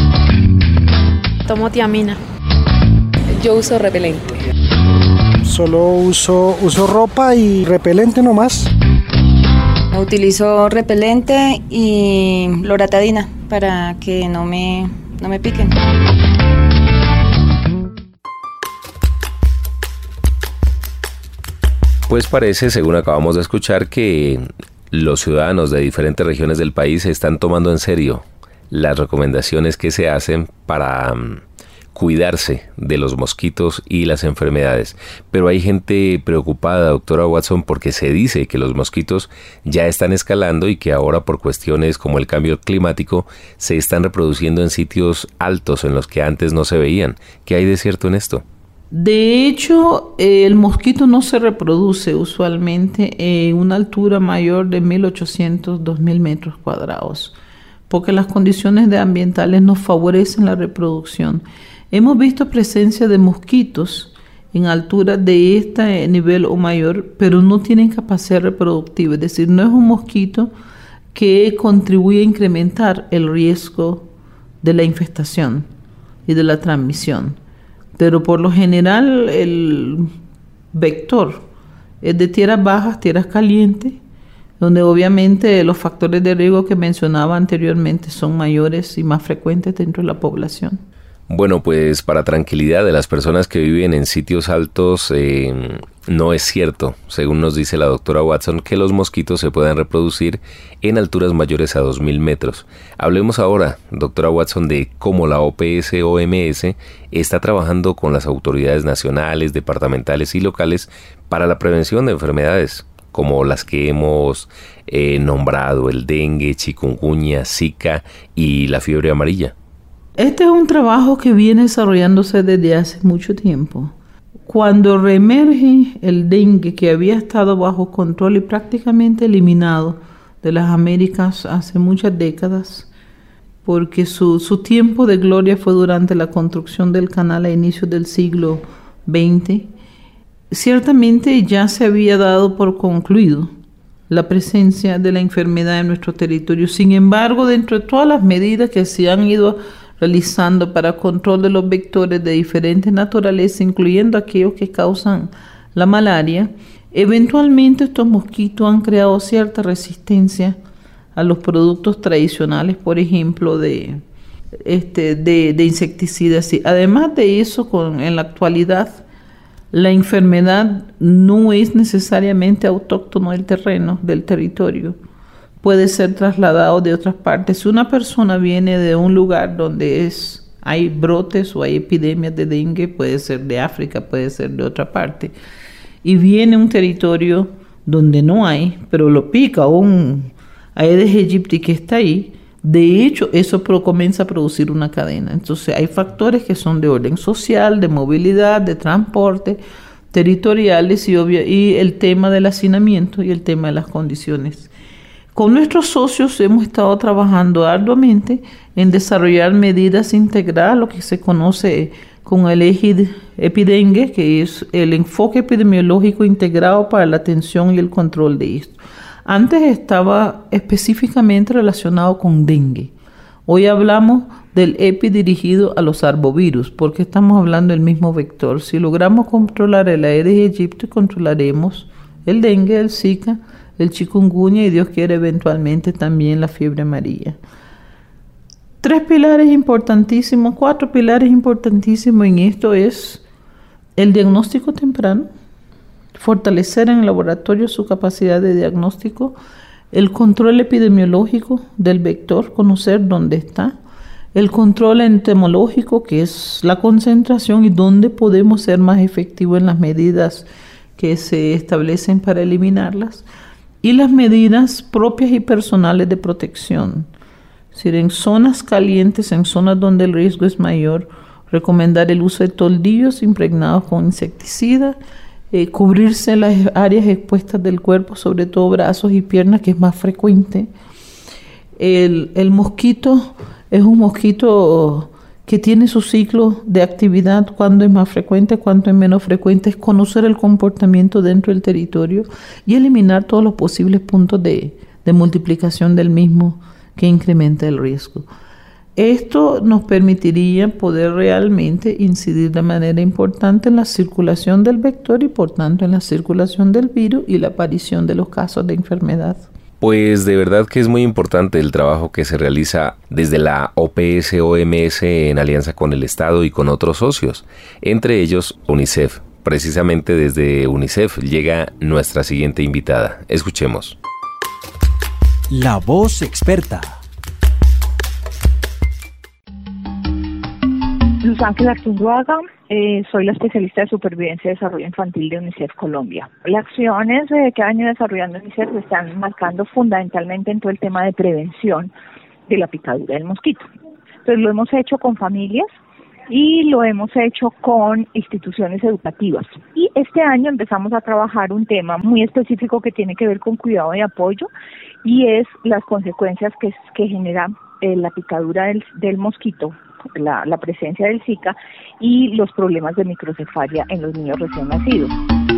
W: Tomo tiamina.
X: Yo uso repelente.
Y: Solo uso ropa y repelente nomás.
X: Utilizo repelente y loratadina para que no me piquen.
O: Pues parece, según acabamos de escuchar, que los ciudadanos de diferentes regiones del país están tomando en serio las recomendaciones que se hacen para cuidarse de los mosquitos y las enfermedades. Pero hay gente preocupada, doctora Watson, porque se dice que los mosquitos ya están escalando y que ahora por cuestiones como el cambio climático se están reproduciendo en sitios altos en los que antes no se veían. ¿Qué hay de cierto en esto?
H: De hecho, el mosquito no se reproduce usualmente en una altura mayor de 1.800, 2.000 metros cuadrados, porque las condiciones ambientales no favorecen la reproducción. Hemos visto presencia de mosquitos en alturas de este nivel o mayor, pero no tienen capacidad reproductiva, es decir, no es un mosquito que contribuye a incrementar el riesgo de la infestación y de la transmisión. Pero por lo general el vector es de tierras bajas, tierras calientes, donde obviamente los factores de riesgo que mencionaba anteriormente son mayores y más frecuentes dentro de la población.
O: Bueno, pues para tranquilidad de las personas que viven en sitios altos, no es cierto, según nos dice la doctora Watson, que los mosquitos se puedan reproducir en alturas mayores a 2.000 metros. Hablemos ahora, doctora Watson, de cómo la OPS-OMS está trabajando con las autoridades nacionales, departamentales y locales para la prevención de enfermedades como las que hemos nombrado, el dengue, chikungunya, zika y la fiebre amarilla.
H: Este es un trabajo que viene desarrollándose desde hace mucho tiempo. Cuando reemerge el dengue, que había estado bajo control y prácticamente eliminado de las Américas hace muchas décadas, porque su tiempo de gloria fue durante la construcción del canal a inicios del siglo XX, ciertamente ya se había dado por concluido la presencia de la enfermedad en nuestro territorio. Sin embargo, dentro de todas las medidas que se han ido realizando para control de los vectores de diferentes naturalezas, incluyendo aquellos que causan la malaria, eventualmente estos mosquitos han creado cierta resistencia a los productos tradicionales, por ejemplo, de insecticidas. Además de eso, en la actualidad, la enfermedad no es necesariamente autóctona del terreno, del territorio. Puede ser trasladado de otras partes. Si una persona viene de un lugar donde hay brotes o hay epidemias de dengue, puede ser de África, puede ser de otra parte, y viene a un territorio donde no hay, pero lo pica un Aedes aegypti que está ahí, de hecho eso comienza a producir una cadena. Entonces hay factores que son de orden social, de movilidad, de transporte, territoriales y el tema del hacinamiento y el tema de las condiciones. Con nuestros socios hemos estado trabajando arduamente en desarrollar medidas integrales, lo que se conoce con el EGID Epidengue, que es el enfoque epidemiológico integrado para la atención y el control de esto. Antes estaba específicamente relacionado con dengue. Hoy hablamos del EPI dirigido a los arbovirus, porque estamos hablando del mismo vector. Si logramos controlar el Aedes aegypti, controlaremos el dengue, el zika, el chikungunya y Dios quiere eventualmente también la fiebre amarilla. 4 pilares importantísimos en esto es el diagnóstico temprano, fortalecer en el laboratorio su capacidad de diagnóstico, el control epidemiológico del vector, conocer dónde está, el control entomológico, que es la concentración y dónde podemos ser más efectivos en las medidas que se establecen para eliminarlas, y las medidas propias y personales de protección. Es decir, en zonas calientes, en zonas donde el riesgo es mayor, recomendar el uso de toldillos impregnados con insecticida, cubrirse las áreas expuestas del cuerpo, sobre todo brazos y piernas, que es más frecuente. El mosquito es un mosquito que tiene su ciclo de actividad, cuándo es más frecuente, cuándo es menos frecuente, es conocer el comportamiento dentro del territorio y eliminar todos los posibles puntos de multiplicación del mismo que incrementa el riesgo. Esto nos permitiría poder realmente incidir de manera importante en la circulación del vector y por tanto en la circulación del virus y la aparición de los casos de enfermedad.
O: Pues de verdad que es muy importante el trabajo que se realiza desde la OPS-OMS en alianza con el Estado y con otros socios, entre ellos UNICEF. Precisamente desde UNICEF llega nuestra siguiente invitada. Escuchemos.
I: La voz experta.
N: Luz Ángela Artunduaga, soy la especialista de supervivencia y desarrollo infantil de UNICEF Colombia. Las acciones que ha venido desarrollando UNICEF se están marcando fundamentalmente en todo el tema de prevención de la picadura del mosquito. Entonces lo hemos hecho con familias y lo hemos hecho con instituciones educativas. Y este año empezamos a trabajar un tema muy específico que tiene que ver con cuidado y apoyo y es las consecuencias que genera la picadura del mosquito, la presencia del Zika y los problemas de microcefalia en los niños recién nacidos.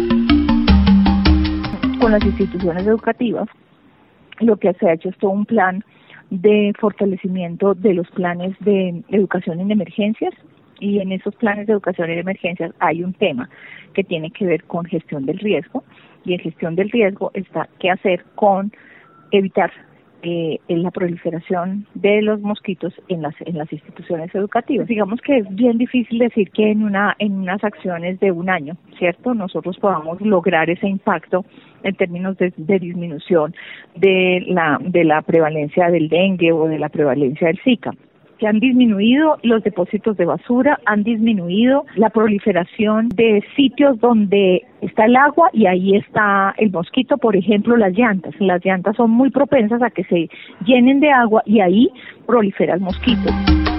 N: Con las instituciones educativas, lo que se ha hecho es todo un plan de fortalecimiento de los planes de educación en emergencias, y en esos planes de educación en emergencias hay un tema que tiene que ver con gestión del riesgo, y en gestión del riesgo está qué hacer con evitar en la proliferación de los mosquitos en las instituciones educativas. Digamos que es bien difícil decir que en unas acciones de un año, ¿cierto?, nosotros podamos lograr ese impacto en términos de disminución de la prevalencia del dengue o de la prevalencia del Zika. Que han disminuido los depósitos de basura, han disminuido la proliferación de sitios donde está el agua y ahí está el mosquito, por ejemplo, las llantas. Las llantas son muy propensas a que se llenen de agua y ahí prolifera el mosquito.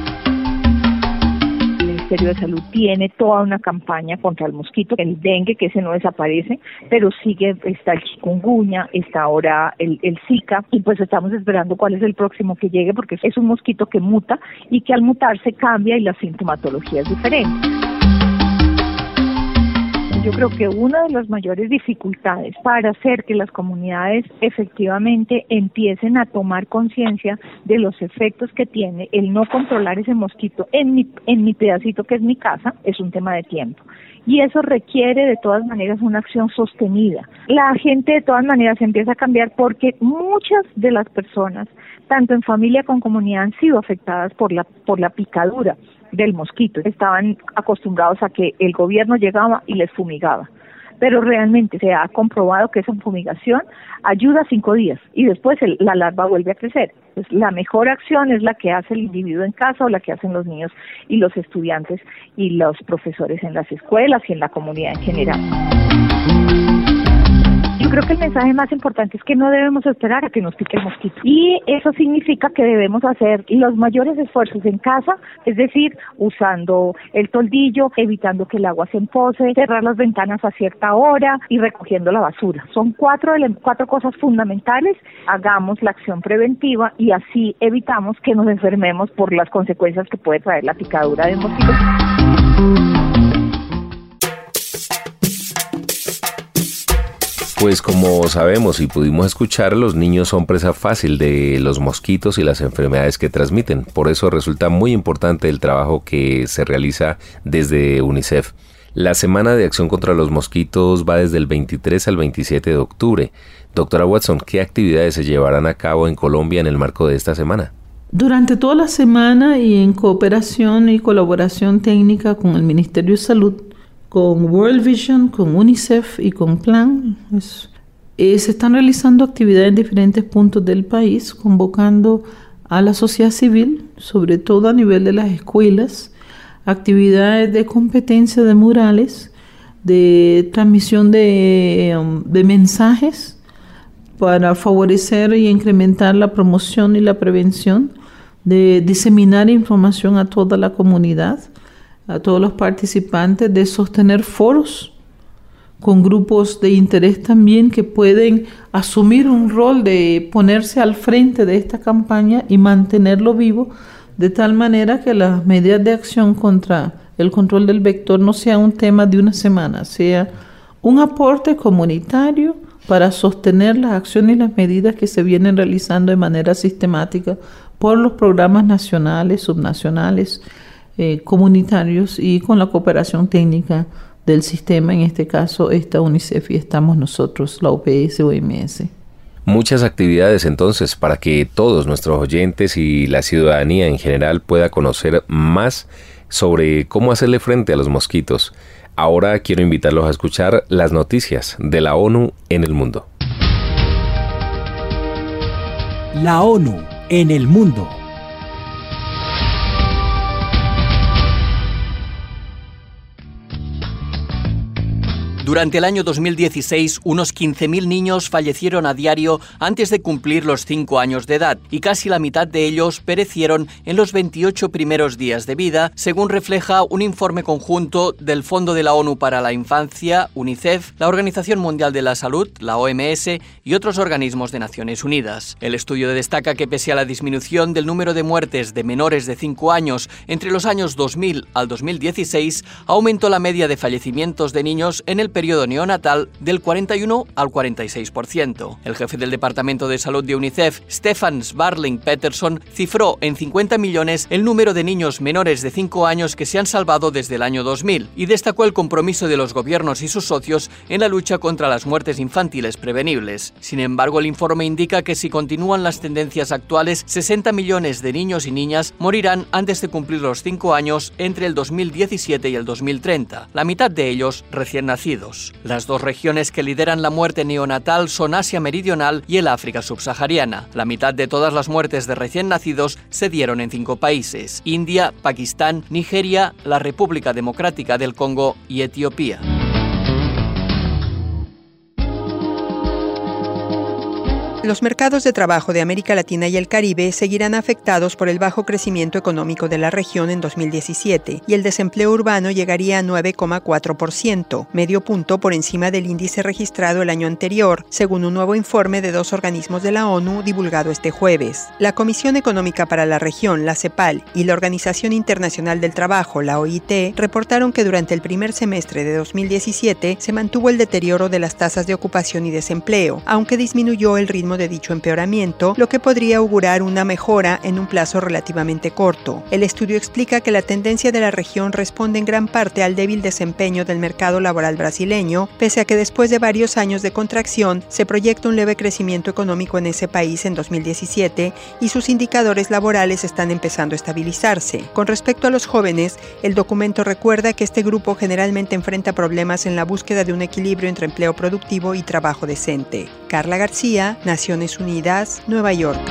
N: El Ministerio de Salud tiene toda una campaña contra el mosquito, el dengue, que ese no desaparece, pero está el chikungunya, está ahora el Zika, y pues estamos esperando cuál es el próximo que llegue, porque es un mosquito que muta y que al mutarse cambia y la sintomatología es diferente. Yo creo que una de las mayores dificultades para hacer que las comunidades efectivamente empiecen a tomar conciencia de los efectos que tiene el no controlar ese mosquito en mi pedacito que es mi casa es un tema de tiempo. Y eso requiere de todas maneras una acción sostenida. La gente de todas maneras empieza a cambiar porque muchas de las personas, tanto en familia como en comunidad, han sido afectadas por la picadura del mosquito. Estaban acostumbrados a que el gobierno llegaba y les fumigaba, pero realmente se ha comprobado que esa fumigación ayuda 5 días y después la larva vuelve a crecer. Pues la mejor acción es la que hace el individuo en casa o la que hacen los niños y los estudiantes y los profesores en las escuelas y en la comunidad en general. Yo creo que el mensaje más importante es que no debemos esperar a que nos pique el mosquito. Y eso significa que debemos hacer los mayores esfuerzos en casa, es decir, usando el toldillo, evitando que el agua se empose, cerrar las ventanas a cierta hora y recogiendo la basura. Son cuatro cosas fundamentales. Hagamos la acción preventiva y así evitamos que nos enfermemos por las consecuencias que puede traer la picadura del mosquito.
O: Pues como sabemos y pudimos escuchar, los niños son presa fácil de los mosquitos y las enfermedades que transmiten. Por eso resulta muy importante el trabajo que se realiza desde UNICEF. La Semana de Acción contra los Mosquitos va desde el 23 al 27 de octubre. Doctora Watson, ¿qué actividades se llevarán a cabo en Colombia en el marco de esta semana?
H: Durante toda la semana y en cooperación y colaboración técnica con el Ministerio de Salud, con World Vision, con UNICEF y con Plan, se están realizando actividades en diferentes puntos del país, convocando a la sociedad civil, sobre todo a nivel de las escuelas, actividades de competencia de murales, de transmisión de mensajes para favorecer y incrementar la promoción y la prevención, de diseminar información a toda la comunidad, a todos los participantes, de sostener foros con grupos de interés también que pueden asumir un rol de ponerse al frente de esta campaña y mantenerlo vivo, de tal manera que las medidas de acción contra el control del vector no sea un tema de una semana, sea un aporte comunitario para sostener las acciones y las medidas que se vienen realizando de manera sistemática por los programas nacionales, subnacionales, comunitarios y con la cooperación técnica del sistema, en este caso está UNICEF y estamos nosotros, la OPS, OMS.
O: Muchas actividades entonces para que todos nuestros oyentes y la ciudadanía en general pueda conocer más sobre cómo hacerle frente a los mosquitos. Ahora quiero invitarlos a escuchar las noticias de la ONU en el mundo.
I: La ONU en el mundo.
B: Durante el año 2016, unos 15.000 niños fallecieron a diario antes de cumplir los 5 años de edad y casi la mitad de ellos perecieron en los 28 primeros días de vida, según refleja un informe conjunto del Fondo de la ONU para la Infancia, UNICEF, la Organización Mundial de la Salud, la OMS y otros organismos de Naciones Unidas. El estudio destaca que pese a la disminución del número de muertes de menores de 5 años entre los años 2000 al 2016, aumentó la media de fallecimientos de niños en el el periodo neonatal del 41 al 46%. El jefe del Departamento de Salud de UNICEF, Stefan Svarling-Peterson, cifró en 50 millones el número de niños menores de 5 años que se han salvado desde el año 2000 y destacó el compromiso de los gobiernos y sus socios en la lucha contra las muertes infantiles prevenibles. Sin embargo, el informe indica que si continúan las tendencias actuales, 60 millones de niños y niñas morirán antes de cumplir los 5 años entre el 2017 y el 2030, la mitad de ellos recién nacidos. Las dos regiones que lideran la muerte neonatal son Asia Meridional y el África subsahariana. La mitad de todas las muertes de recién nacidos se dieron en 5 países: India, Pakistán, Nigeria, la República Democrática del Congo y Etiopía.
C: Los mercados de trabajo de América Latina y el Caribe seguirán afectados por el bajo crecimiento económico de la región en 2017 y el desempleo urbano llegaría a 9,4%, medio punto por encima del índice registrado el año anterior, según un nuevo informe de 2 organismos de la ONU divulgado este jueves. La Comisión Económica para la Región, la CEPAL, y la Organización Internacional del Trabajo, la OIT, reportaron que durante el primer semestre de 2017 se mantuvo el deterioro de las tasas de ocupación y desempleo, aunque disminuyó el ritmo de dicho empeoramiento, lo que podría augurar una mejora en un plazo relativamente corto. El estudio explica que la tendencia de la región responde en gran parte al débil desempeño del mercado laboral brasileño, pese a que después de varios años de contracción se proyecta un leve crecimiento económico en ese país en 2017 y sus indicadores laborales están empezando a estabilizarse. Con respecto a los jóvenes, el documento recuerda que este grupo generalmente enfrenta problemas en la búsqueda de un equilibrio entre empleo productivo y trabajo decente. Carla García, Naciones Unidas, Nueva York.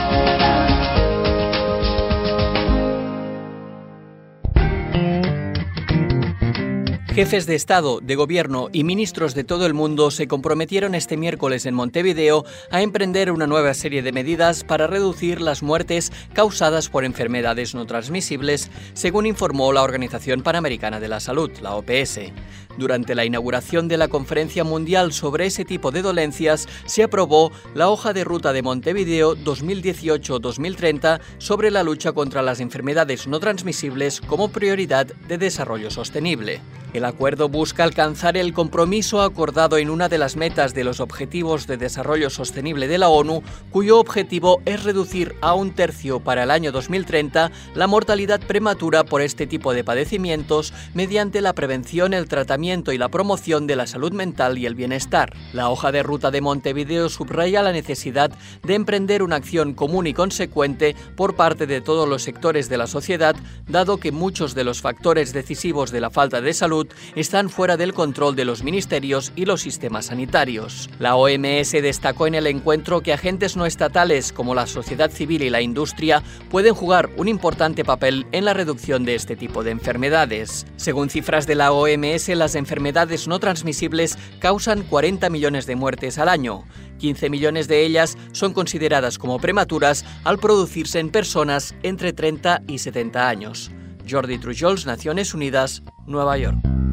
B: Jefes de Estado, de Gobierno y ministros de todo el mundo se comprometieron este miércoles en Montevideo a emprender una nueva serie de medidas para reducir las muertes causadas por enfermedades no transmisibles, según informó la Organización Panamericana de la Salud, la OPS. Durante la inauguración de la Conferencia Mundial sobre ese tipo de dolencias, se aprobó la Hoja de Ruta de Montevideo 2018-2030 sobre la lucha contra las enfermedades no transmisibles como prioridad de desarrollo sostenible. El acuerdo busca alcanzar el compromiso acordado en una de las metas de los Objetivos de Desarrollo Sostenible de la ONU, cuyo objetivo es reducir a 1/3 para el año 2030 la mortalidad prematura por este tipo de padecimientos mediante la prevención, el tratamiento y la promoción de la salud mental y el bienestar. La hoja de ruta de Montevideo subraya la necesidad de emprender una acción común y consecuente por parte de todos los sectores de la sociedad, dado que muchos de los factores decisivos de la falta de salud están fuera del control de los ministerios y los sistemas sanitarios. La OMS destacó en el encuentro que agentes no estatales como la sociedad civil y la industria pueden jugar un importante papel en la reducción de este tipo de enfermedades. Según cifras de la OMS, las enfermedades no transmisibles causan 40 millones de muertes al año. 15 millones de ellas son consideradas como prematuras al producirse en personas entre 30 y 70 años. Jordi Trujols, Naciones Unidas, Nueva York.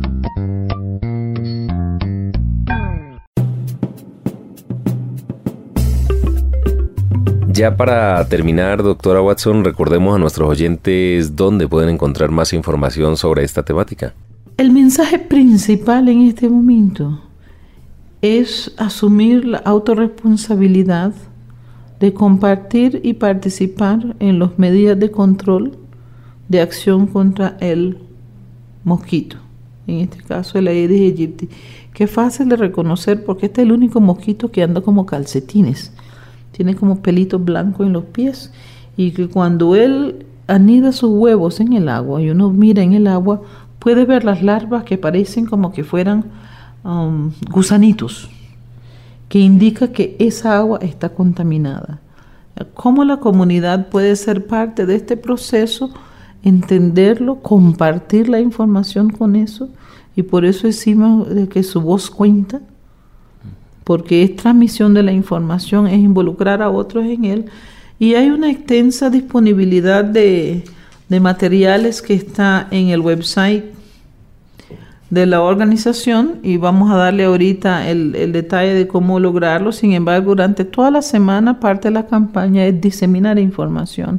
O: Ya para terminar, doctora Watson, recordemos a nuestros oyentes dónde pueden encontrar más información sobre esta temática.
H: El mensaje principal en este momento es asumir la autorresponsabilidad de compartir y participar en las medidas de control de acción contra el mosquito, en este caso el Aedes aegypti, que es fácil de reconocer porque este es el único mosquito que anda como calcetines, tiene como pelitos blancos en los pies, y que cuando él anida sus huevos en el agua y uno mira en el agua puede ver las larvas que parecen como que fueran gusanitos, que indica que esa agua está contaminada. ¿Cómo la comunidad puede ser parte de este proceso? Entenderlo, compartir la información con eso, y por eso decimos de que su voz cuenta, porque es transmisión de la información, es involucrar a otros en él, y hay una extensa disponibilidad de materiales que está en el website de la organización, y vamos a darle ahorita el detalle de cómo lograrlo. Sin embargo, durante toda la semana parte de la campaña es diseminar información,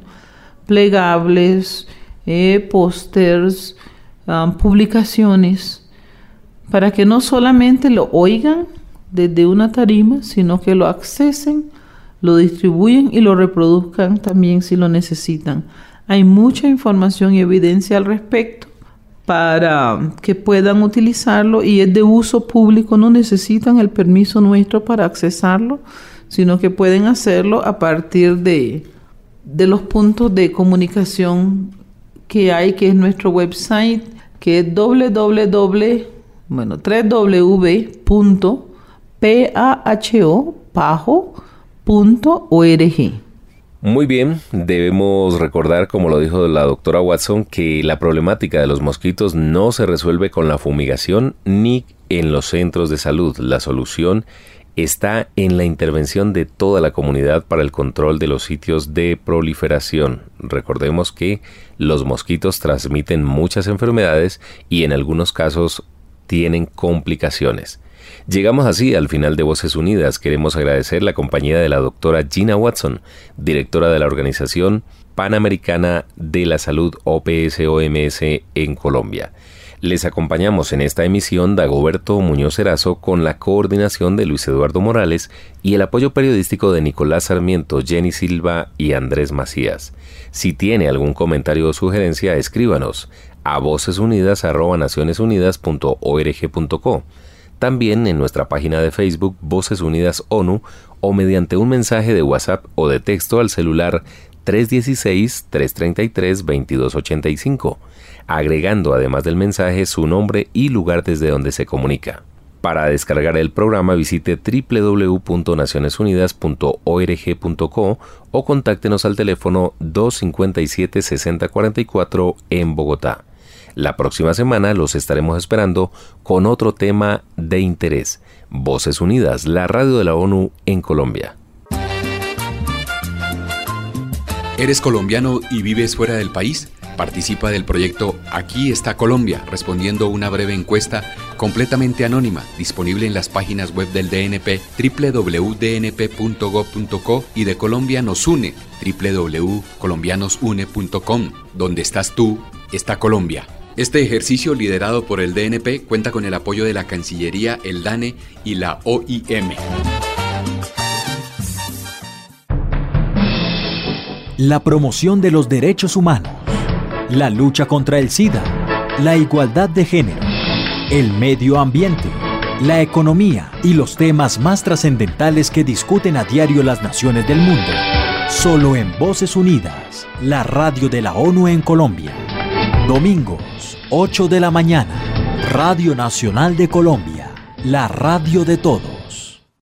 H: plegables, pósters, publicaciones, para que no solamente lo oigan desde una tarima, sino que lo accesen, lo distribuyen y lo reproduzcan también si lo necesitan. Hay mucha información y evidencia al respecto para que puedan utilizarlo y es de uso público, no necesitan el permiso nuestro para accesarlo, sino que pueden hacerlo a partir de los puntos de comunicación que hay, que es nuestro website, que es www.paho.org.
O: Muy bien, debemos recordar, como lo dijo la doctora Watson, que la problemática de los mosquitos no se resuelve con la fumigación ni en los centros de salud. La solución está en la intervención de toda la comunidad para el control de los sitios de proliferación. Recordemos que los mosquitos transmiten muchas enfermedades y en algunos casos tienen complicaciones. Llegamos así al final de Voces Unidas. Queremos agradecer la compañía de la doctora Gina Watson, directora de la Organización Panamericana de la Salud OPS-OMS en Colombia. Les acompañamos en esta emisión Dagoberto Muñoz Erazo con la coordinación de Luis Eduardo Morales y el apoyo periodístico de Nicolás Sarmiento, Jenny Silva y Andrés Macías. Si tiene algún comentario o sugerencia, escríbanos a vocesunidas@nacionesunidas.org.co. También en nuestra página de Facebook Voces Unidas ONU o mediante un mensaje de WhatsApp o de texto al celular 316-333-2285, agregando además del mensaje su nombre y lugar desde donde se comunica. Para descargar el programa visite www.nacionesunidas.org.co o contáctenos al teléfono 257-6044 en Bogotá. La próxima semana los estaremos esperando con otro tema de interés. Voces Unidas, la radio de la ONU en Colombia.
E: ¿Eres colombiano y vives fuera del país? Participa del proyecto Aquí está Colombia, respondiendo una breve encuesta completamente anónima, disponible en las páginas web del DNP, www.dnp.gov.co, y de Colombia Nos Une, www.colombianosune.com. Donde estás tú, está Colombia. Este ejercicio, liderado por el DNP, cuenta con el apoyo de la Cancillería, el DANE y la OIM.
I: La promoción de los derechos humanos, la lucha contra el SIDA, la igualdad de género, el medio ambiente, la economía y los temas más trascendentales que discuten a diario las naciones del mundo. Solo en Voces Unidas, la radio de la ONU en Colombia. Domingos, 8 de la mañana, Radio Nacional de Colombia, la radio de todos.